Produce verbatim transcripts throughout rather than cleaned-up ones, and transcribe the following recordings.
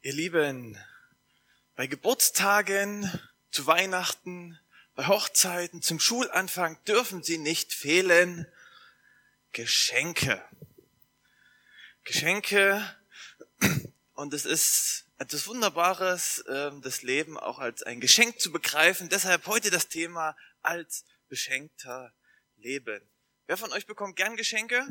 Ihr Lieben, bei Geburtstagen, zu Weihnachten, bei Hochzeiten, zum Schulanfang dürfen sie nicht fehlen. Geschenke. Geschenke, und es ist etwas Wunderbares, das Leben auch als ein Geschenk zu begreifen. Deshalb heute das Thema als beschenkter Leben. Wer von euch bekommt gern Geschenke?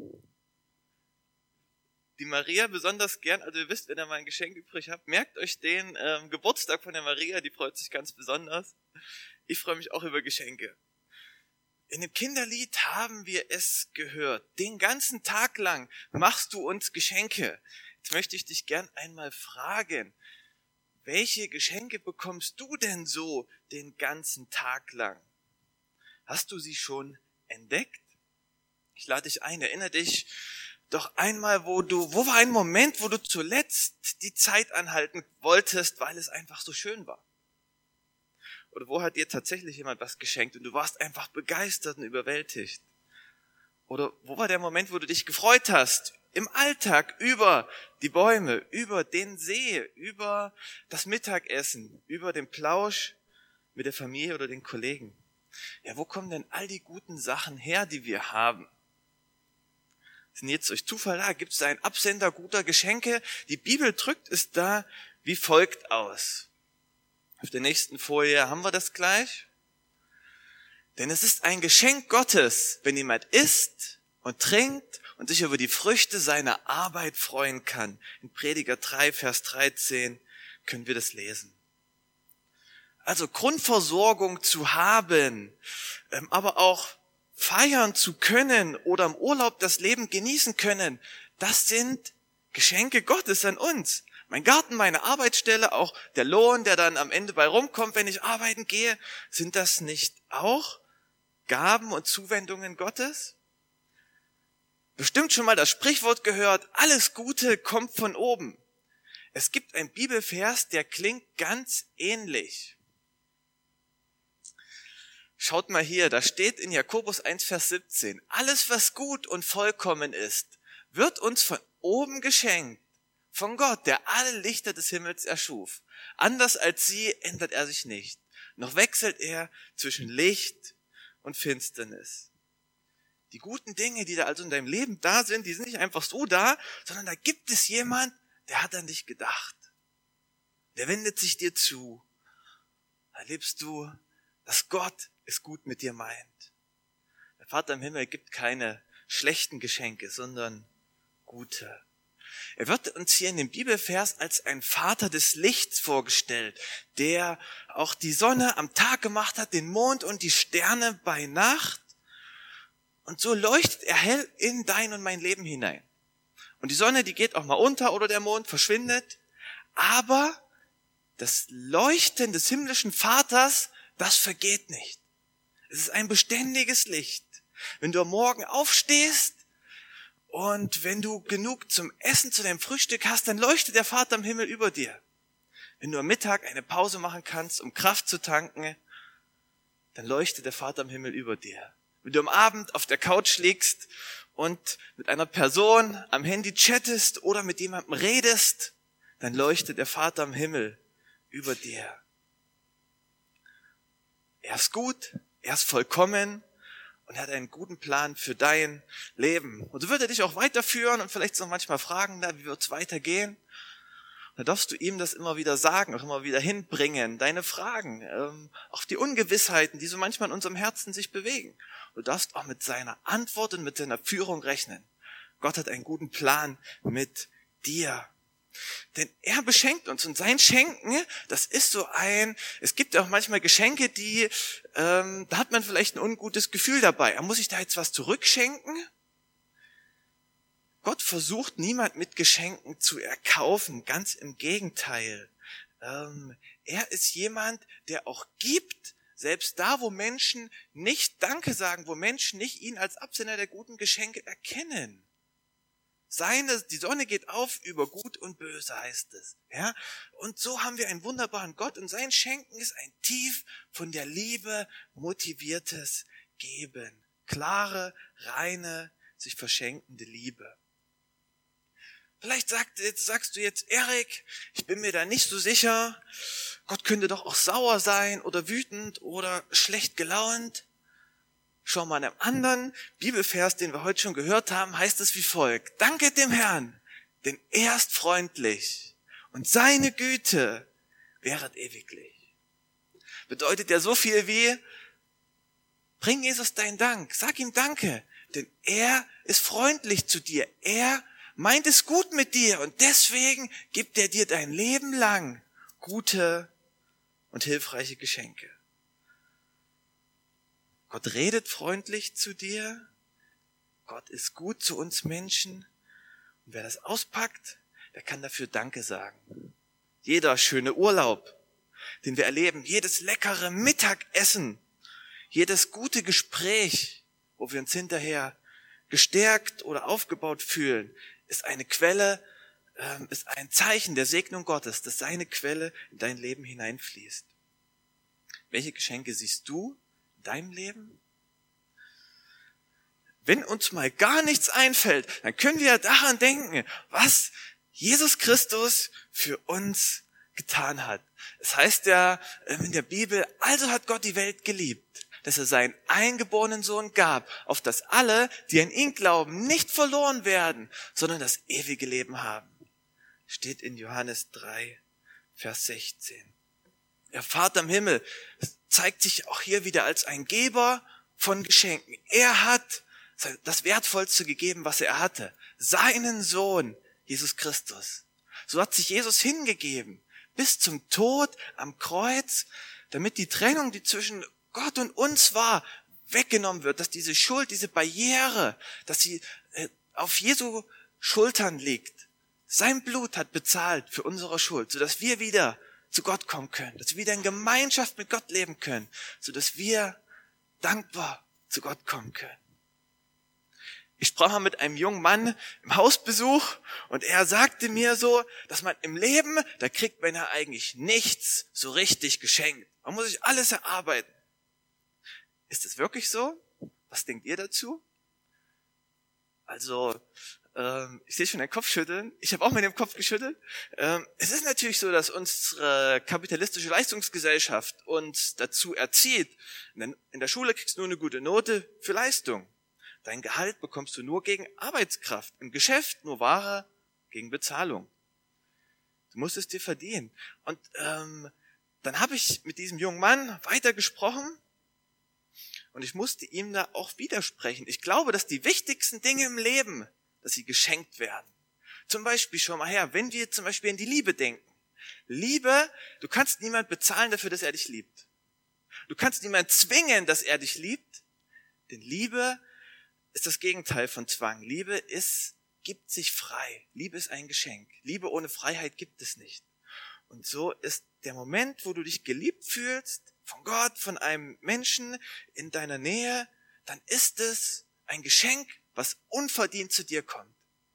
Die Maria besonders gern, also ihr wisst, wenn ihr mal ein Geschenk übrig habt, merkt euch den ähm, Geburtstag von der Maria, die freut sich ganz besonders. Ich freue mich auch über Geschenke. In dem Kinderlied haben wir es gehört. Den ganzen Tag lang machst du uns Geschenke. Jetzt möchte ich dich gern einmal fragen, welche Geschenke bekommst du denn so den ganzen Tag lang? Hast du sie schon entdeckt? Ich lade dich ein, erinnere dich doch einmal, wo du, wo war ein Moment, wo du zuletzt die Zeit anhalten wolltest, weil es einfach so schön war? Oder wo hat dir tatsächlich jemand was geschenkt und du warst einfach begeistert und überwältigt? Oder wo war der Moment, wo du dich gefreut hast, im Alltag über die Bäume, über den See, über das Mittagessen, über den Plausch mit der Familie oder den Kollegen? Ja, wo kommen denn all die guten Sachen her, die wir haben? Sind jetzt durch Zufall da? Gibt es einen Absender guter Geschenke? Die Bibel drückt es da wie folgt aus. Auf der nächsten Folie haben wir das gleich. Denn es ist ein Geschenk Gottes, wenn jemand isst und trinkt und sich über die Früchte seiner Arbeit freuen kann. In Prediger drei, Vers dreizehn können wir das lesen. Also Grundversorgung zu haben, aber auch feiern zu können oder im Urlaub das Leben genießen können, das sind Geschenke Gottes an uns. Mein Garten, meine Arbeitsstelle, auch der Lohn, der dann am Ende bei rumkommt, wenn ich arbeiten gehe, sind das nicht auch Gaben und Zuwendungen Gottes? Bestimmt schon mal das Sprichwort gehört, alles Gute kommt von oben. Es gibt einen Bibelvers, der klingt ganz ähnlich. Schaut mal hier, da steht in Jakobus eins, Vers siebzehn, alles was gut und vollkommen ist, wird uns von oben geschenkt, von Gott, der alle Lichter des Himmels erschuf. Anders als sie ändert er sich nicht, noch wechselt er zwischen Licht und Finsternis. Die guten Dinge, die da also in deinem Leben da sind, die sind nicht einfach so da, sondern da gibt es jemand, der hat an dich gedacht. Der wendet sich dir zu. Da erlebst du, dass Gott es gut mit dir meint. Der Vater im Himmel gibt keine schlechten Geschenke, sondern gute. Er wird uns hier in dem Bibelvers als ein Vater des Lichts vorgestellt, der auch die Sonne am Tag gemacht hat, den Mond und die Sterne bei Nacht. Und so leuchtet er hell in dein und mein Leben hinein. Und die Sonne, die geht auch mal unter oder der Mond verschwindet. Aber das Leuchten des himmlischen Vaters, das vergeht nicht. Es ist ein beständiges Licht. Wenn du am Morgen aufstehst und wenn du genug zum Essen, zu deinem Frühstück hast, dann leuchtet der Vater im Himmel über dir. Wenn du am Mittag eine Pause machen kannst, um Kraft zu tanken, dann leuchtet der Vater im Himmel über dir. Wenn du am Abend auf der Couch liegst und mit einer Person am Handy chattest oder mit jemandem redest, dann leuchtet der Vater im Himmel über dir. Er ist gut, er ist vollkommen und er hat einen guten Plan für dein Leben. Und so wird er dich auch weiterführen und vielleicht noch manchmal fragen, na, wie wird es weitergehen? Und da darfst du ihm das immer wieder sagen, auch immer wieder hinbringen, deine Fragen, ähm, auch die Ungewissheiten, die so manchmal in unserem Herzen sich bewegen. Du darfst auch mit seiner Antwort und mit seiner Führung rechnen. Gott hat einen guten Plan mit dir. Denn er beschenkt uns und sein Schenken, das ist so ein, es gibt auch manchmal Geschenke, die, ähm, da hat man vielleicht ein ungutes Gefühl dabei. Er muss sich da jetzt was zurückschenken? Gott versucht niemand mit Geschenken zu erkaufen, ganz im Gegenteil. Ähm, er ist jemand, der auch gibt, selbst da, wo Menschen nicht Danke sagen, wo Menschen nicht ihn als Absender der guten Geschenke erkennen. Seine, die Sonne geht auf über Gut und Böse, heißt es. Ja? Und so haben wir einen wunderbaren Gott und sein Schenken ist ein tief von der Liebe motiviertes Geben. Klare, reine, sich verschenkende Liebe. Vielleicht sagt, sagst du jetzt, Erik, ich bin mir da nicht so sicher. Gott könnte doch auch sauer sein oder wütend oder schlecht gelaunt. Schau mal an einem anderen Bibelvers, den wir heute schon gehört haben, heißt es wie folgt. Danke dem Herrn, denn er ist freundlich und seine Güte währet ewiglich. Bedeutet ja so viel wie, bring Jesus deinen Dank, sag ihm Danke, denn er ist freundlich zu dir. Er meint es gut mit dir und deswegen gibt er dir dein Leben lang gute und hilfreiche Geschenke. Gott redet freundlich zu dir. Gott ist gut zu uns Menschen. Und wer das auspackt, der kann dafür Danke sagen. Jeder schöne Urlaub, den wir erleben, jedes leckere Mittagessen, jedes gute Gespräch, wo wir uns hinterher gestärkt oder aufgebaut fühlen, ist eine Quelle, äh, ist ein Zeichen der Segnung Gottes, dass seine Quelle in dein Leben hineinfließt. Welche Geschenke siehst du in deinem Leben? Wenn uns mal gar nichts einfällt, dann können wir daran denken, was Jesus Christus für uns getan hat. Es heißt ja in der Bibel, also hat Gott die Welt geliebt, dass er seinen eingeborenen Sohn gab, auf dass alle, die an ihn glauben, nicht verloren werden, sondern das ewige Leben haben. Steht in Johannes drei, Vers sechzehn. Der Vater im Himmel zeigt sich auch hier wieder als ein Geber von Geschenken. Er hat das Wertvollste gegeben, was er hatte. Seinen Sohn, Jesus Christus. So hat sich Jesus hingegeben, bis zum Tod am Kreuz, damit die Trennung, die zwischen Gott und uns war, weggenommen wird, dass diese Schuld, diese Barriere, dass sie auf Jesu Schultern liegt. Sein Blut hat bezahlt für unsere Schuld, sodass wir wieder zu Gott kommen können, dass wir wieder in Gemeinschaft mit Gott leben können, sodass wir dankbar zu Gott kommen können. Ich sprach mal mit einem jungen Mann im Hausbesuch und er sagte mir so, dass man im Leben, da kriegt man ja eigentlich nichts so richtig geschenkt. Man muss sich alles erarbeiten. Ist es wirklich so? Was denkt ihr dazu? Also, ähm, ich sehe schon den Kopf schütteln. Ich habe auch mit dem Kopf geschüttelt. Ähm, es ist natürlich so, dass unsere kapitalistische Leistungsgesellschaft uns dazu erzieht, in der Schule kriegst du nur eine gute Note für Leistung. Dein Gehalt bekommst du nur gegen Arbeitskraft. Im Geschäft nur Ware gegen Bezahlung. Du musst es dir verdienen. Und ähm, dann habe ich mit diesem jungen Mann weitergesprochen und ich musste ihm da auch widersprechen. Ich glaube, dass die wichtigsten Dinge im Leben, dass sie geschenkt werden. Zum Beispiel, schau mal her, wenn wir zum Beispiel in die Liebe denken. Liebe, du kannst niemand bezahlen dafür, dass er dich liebt. Du kannst niemand zwingen, dass er dich liebt. Denn Liebe ist das Gegenteil von Zwang. Liebe ist, gibt sich frei. Liebe ist ein Geschenk. Liebe ohne Freiheit gibt es nicht. Und so ist der Moment, wo du dich geliebt fühlst, von Gott, von einem Menschen in deiner Nähe, dann ist es ein Geschenk, was unverdient zu dir kommt.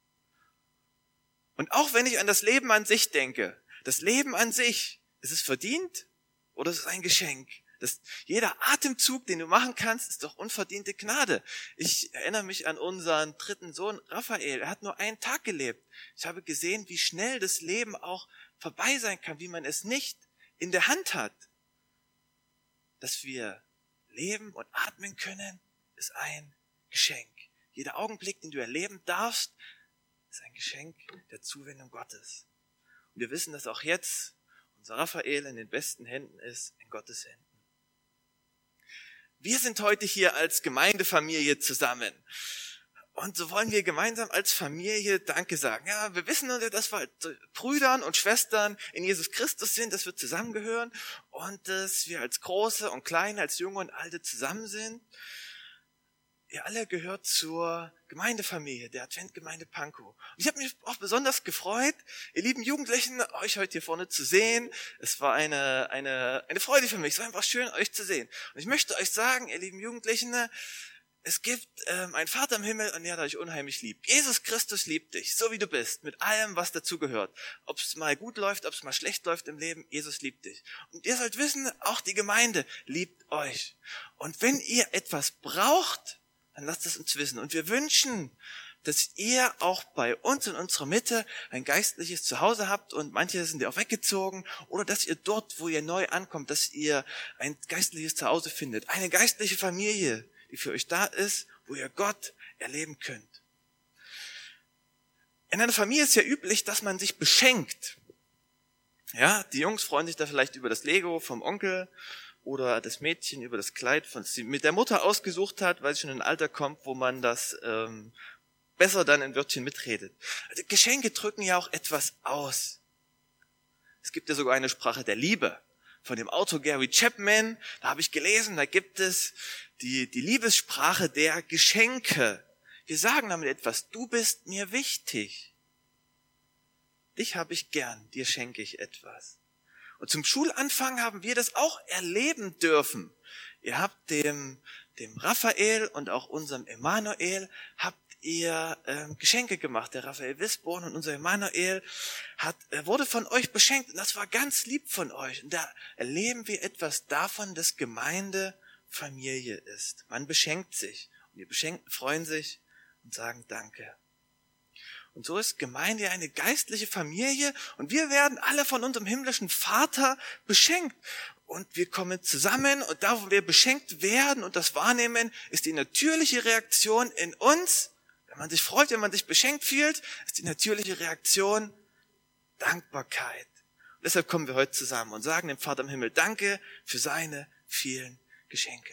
Und auch wenn ich an das Leben an sich denke, das Leben an sich, ist es verdient oder ist es ein Geschenk? Das, jeder Atemzug, den du machen kannst, ist doch unverdiente Gnade. Ich erinnere mich an unseren dritten Sohn Raphael. Er hat nur einen Tag gelebt. Ich habe gesehen, wie schnell das Leben auch vorbei sein kann, wie man es nicht in der Hand hat. Dass wir leben und atmen können, ist ein Geschenk. Jeder Augenblick, den du erleben darfst, ist ein Geschenk der Zuwendung Gottes. Und wir wissen, dass auch jetzt unser Raphael in den besten Händen ist, in Gottes Händen. Wir sind heute hier als Gemeindefamilie zusammen. Und so wollen wir gemeinsam als Familie Danke sagen. Ja, wir wissen, dass wir Brüdern und Schwestern in Jesus Christus sind, dass wir zusammengehören und dass wir als Große und Kleine, als Junge und Alte zusammen sind. Ihr alle gehört zur Gemeindefamilie, der Adventgemeinde Pankow. Und ich habe mich auch besonders gefreut, ihr lieben Jugendlichen, euch heute hier vorne zu sehen. Es war eine eine eine Freude für mich. Es war einfach schön, euch zu sehen. Und ich möchte euch sagen, ihr lieben Jugendlichen, es gibt ähm, einen Vater im Himmel und der euch unheimlich liebt. Jesus Christus liebt dich, so wie du bist, mit allem, was dazugehört. Ob es mal gut läuft, ob es mal schlecht läuft im Leben, Jesus liebt dich. Und ihr sollt wissen, auch die Gemeinde liebt euch. Und wenn ihr etwas braucht, dann lasst es uns wissen. Und wir wünschen, dass ihr auch bei uns in unserer Mitte ein geistliches Zuhause habt und manche sind ja auch weggezogen, oder dass ihr dort, wo ihr neu ankommt, dass ihr ein geistliches Zuhause findet, eine geistliche Familie, die für euch da ist, wo ihr Gott erleben könnt. In einer Familie ist ja üblich, dass man sich beschenkt. Ja, die Jungs freuen sich da vielleicht über das Lego vom Onkel oder das Mädchen über das Kleid, das sie mit der Mutter ausgesucht hat, weil sie schon in ein Alter kommt, wo man das ähm, besser dann in Wörtchen mitredet. Also Geschenke drücken ja auch etwas aus. Es gibt ja sogar eine Sprache der Liebe. Von dem Autor Gary Chapman, da habe ich gelesen, da gibt es die, die Liebessprache der Geschenke. Wir sagen damit etwas, du bist mir wichtig. Dich habe ich gern, dir schenke ich etwas. Und zum Schulanfang haben wir das auch erleben dürfen. Ihr habt dem, dem Raphael und auch unserem Emanuel, habt ihr ähm, Geschenke gemacht. Der Raphael Wisborn und unser Emanuel hat, er wurde von euch beschenkt. Und das war ganz lieb von euch. Und da erleben wir etwas davon, dass Gemeinde Familie ist. Man beschenkt sich. Und die Beschenkten freuen sich und sagen Danke. Und so ist Gemeinde eine geistliche Familie. Und wir werden alle von unserem himmlischen Vater beschenkt. Und wir kommen zusammen. Und da, wo wir beschenkt werden und das wahrnehmen, ist die natürliche Reaktion in uns. Wenn man sich freut, wenn man sich beschenkt fühlt, ist die natürliche Reaktion Dankbarkeit. Und deshalb kommen wir heute zusammen und sagen dem Vater im Himmel Danke für seine vielen Geschenke.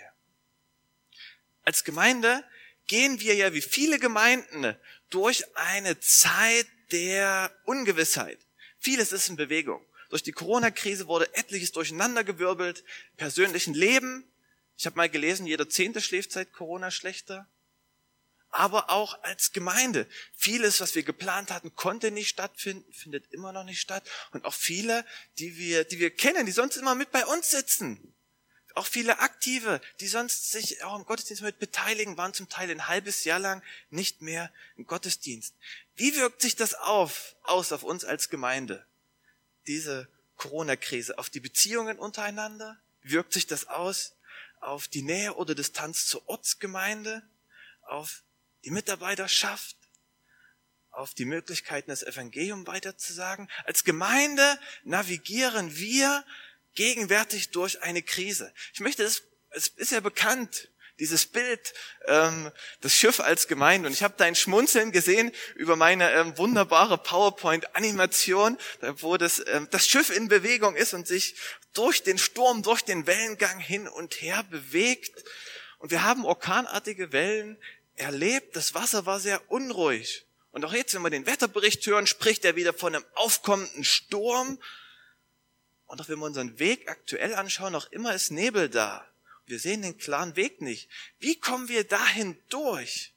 Als Gemeinde gehen wir ja wie viele Gemeinden durch eine Zeit der Ungewissheit. Vieles ist in Bewegung. Durch die Corona-Krise wurde etliches durcheinandergewirbelt, im persönlichen Leben. Ich habe mal gelesen, jeder Zehnte schläft seit Corona schlechter. Aber auch als Gemeinde. Vieles, was wir geplant hatten, konnte nicht stattfinden, findet immer noch nicht statt. Und auch viele, die wir, die wir kennen, die sonst immer mit bei uns sitzen. Auch viele Aktive, die sonst sich auch im Gottesdienst mit beteiligen, waren zum Teil ein halbes Jahr lang nicht mehr im Gottesdienst. Wie wirkt sich das auf, aus auf uns als Gemeinde? Diese Corona-Krise, auf die Beziehungen untereinander? Wie wirkt sich das aus auf die Nähe oder Distanz zur Ortsgemeinde? Auf die Mitarbeiterschaft, auf die Möglichkeiten, das Evangelium weiterzusagen. Als Gemeinde navigieren wir gegenwärtig durch eine Krise. Ich möchte, das, es ist ja bekannt, dieses Bild, ähm, das Schiff als Gemeinde. Und ich habe da ein Schmunzeln gesehen über meine ähm, wunderbare PowerPoint-Animation, wo das, ähm, das Schiff in Bewegung ist und sich durch den Sturm, durch den Wellengang hin und her bewegt. Und wir haben orkanartige Wellen erlebt, das Wasser war sehr unruhig. Und auch jetzt, wenn wir den Wetterbericht hören, spricht er wieder von einem aufkommenden Sturm. Und auch wenn wir unseren Weg aktuell anschauen, noch immer ist Nebel da. Wir sehen den klaren Weg nicht. Wie kommen wir dahin durch?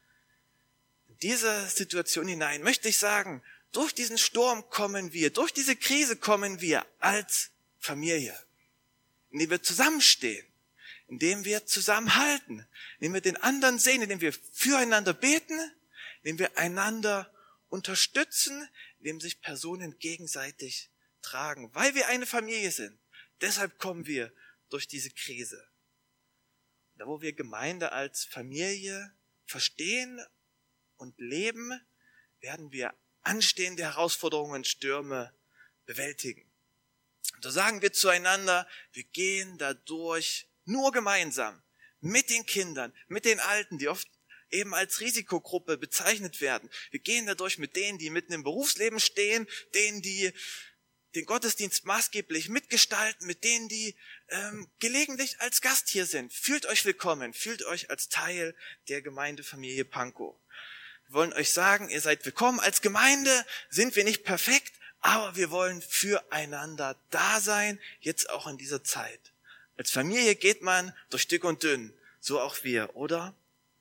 In diese Situation hinein möchte ich sagen, durch diesen Sturm kommen wir, durch diese Krise kommen wir als Familie, indem wir zusammenstehen, indem wir zusammenhalten, indem wir den anderen sehen, indem wir füreinander beten, indem wir einander unterstützen, indem sich Personen gegenseitig tragen, weil wir eine Familie sind. Deshalb kommen wir durch diese Krise. Da, wo wir Gemeinde als Familie verstehen und leben, werden wir anstehende Herausforderungen, Stürme bewältigen. Und so sagen wir zueinander, wir gehen dadurch nur gemeinsam mit den Kindern, mit den Alten, die oft eben als Risikogruppe bezeichnet werden. Wir gehen dadurch mit denen, die mitten im Berufsleben stehen, denen, die den Gottesdienst maßgeblich mitgestalten, mit denen, die ähm, gelegentlich als Gast hier sind. Fühlt euch willkommen, fühlt euch als Teil der Gemeindefamilie Pankow. Wir wollen euch sagen, ihr seid willkommen. Als Gemeinde sind wir nicht perfekt, aber wir wollen füreinander da sein, jetzt auch in dieser Zeit. Als Familie geht man durch dick und dünn, so auch wir, oder?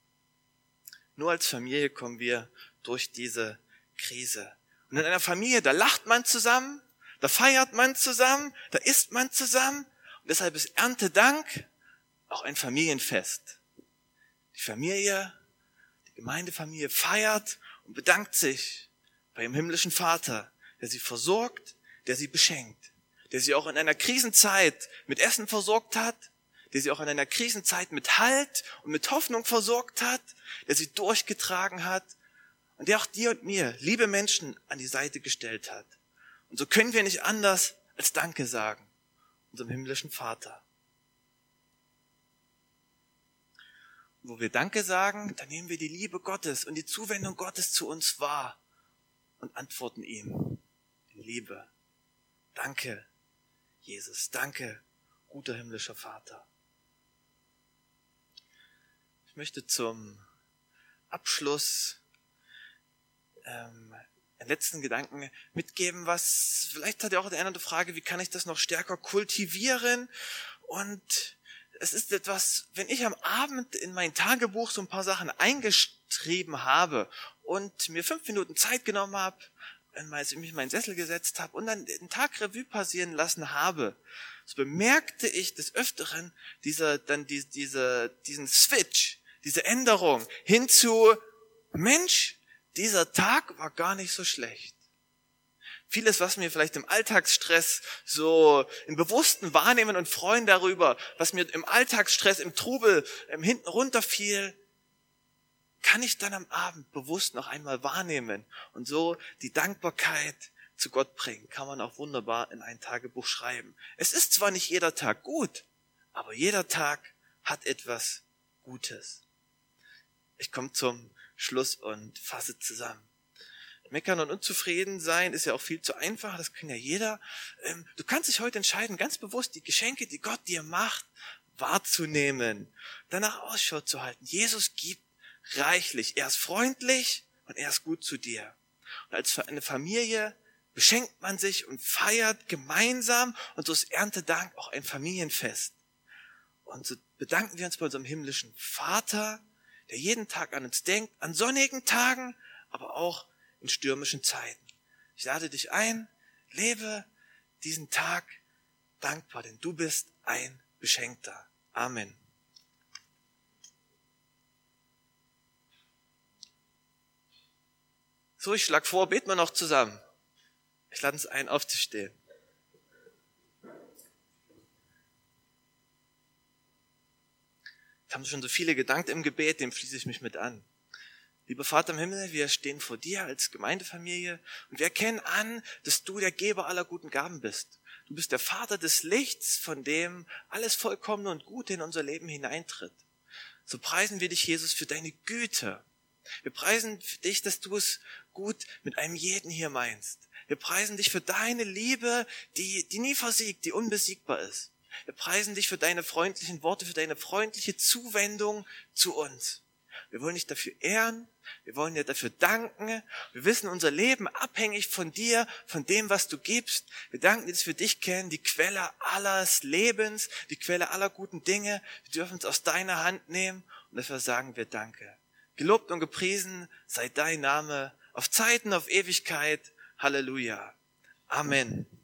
Nur als Familie kommen wir durch diese Krise. Und in einer Familie, da lacht man zusammen, da feiert man zusammen, da isst man zusammen. Und deshalb ist Erntedank auch ein Familienfest. Die Familie, die Gemeindefamilie feiert und bedankt sich bei ihrem himmlischen Vater, der sie versorgt, der sie beschenkt, der sie auch in einer Krisenzeit mit Essen versorgt hat, der sie auch in einer Krisenzeit mit Halt und mit Hoffnung versorgt hat, der sie durchgetragen hat und der auch dir und mir liebe Menschen an die Seite gestellt hat. Und so können wir nicht anders als Danke sagen, unserem himmlischen Vater. Und wo wir Danke sagen, dann nehmen wir die Liebe Gottes und die Zuwendung Gottes zu uns wahr und antworten ihm in Liebe. Danke, Jesus, danke, guter himmlischer Vater. Ich möchte zum Abschluss ähm, einen letzten Gedanken mitgeben, was, vielleicht hat ja auch der eine oder andere Frage, wie kann ich das noch stärker kultivieren? Und es ist etwas, wenn ich am Abend in mein Tagebuch so ein paar Sachen eingeschrieben habe und mir fünf Minuten Zeit genommen habe, als ich mich in meinen Sessel gesetzt habe und dann den Tag Revue passieren lassen habe, so bemerkte ich des Öfteren dieser, dann die, diese, diesen Switch, diese Änderung hin zu, Mensch, dieser Tag war gar nicht so schlecht. Vieles, was mir vielleicht im Alltagsstress so im bewussten Wahrnehmen und Freuen darüber, was mir im Alltagsstress, im Trubel im hinten runterfiel, kann ich dann am Abend bewusst noch einmal wahrnehmen und so die Dankbarkeit zu Gott bringen. Kann man auch wunderbar in ein Tagebuch schreiben. Es ist zwar nicht jeder Tag gut, aber jeder Tag hat etwas Gutes. Ich komme zum Schluss und fasse zusammen. Meckern und unzufrieden sein ist ja auch viel zu einfach, das kann ja jeder. Du kannst dich heute entscheiden, ganz bewusst die Geschenke, die Gott dir macht, wahrzunehmen, danach Ausschau zu halten. Jesus gibt reichlich. Er ist freundlich und er ist gut zu dir. Und als eine Familie beschenkt man sich und feiert gemeinsam und so ist Erntedank auch ein Familienfest. Und so bedanken wir uns bei unserem himmlischen Vater, der jeden Tag an uns denkt, an sonnigen Tagen, aber auch in stürmischen Zeiten. Ich lade dich ein, lebe diesen Tag dankbar, denn du bist ein Beschenkter. Amen. So, ich schlage vor, beten wir noch zusammen. Ich lade uns ein, aufzustehen. Es haben schon so viele gedankt im Gebet, dem schließe ich mich mit an. Lieber Vater im Himmel, wir stehen vor dir als Gemeindefamilie und wir erkennen an, dass du der Geber aller guten Gaben bist. Du bist der Vater des Lichts, von dem alles Vollkommene und Gute in unser Leben hineintritt. So preisen wir dich, Jesus, für deine Güte. Wir preisen dich, dass du es gut mit einem jeden hier meinst. Wir preisen dich für deine Liebe, die, die nie versiegt, die unbesiegbar ist. Wir preisen dich für deine freundlichen Worte, für deine freundliche Zuwendung zu uns. Wir wollen dich dafür ehren, wir wollen dir dafür danken. Wir wissen, unser Leben abhängig von dir, von dem, was du gibst. Wir danken dir, dass wir dich kennen, die Quelle alles Lebens, die Quelle aller guten Dinge. Wir dürfen es aus deiner Hand nehmen und dafür sagen wir Danke. Gelobt und gepriesen sei dein Name auf Zeiten, auf Ewigkeit. Halleluja. Amen.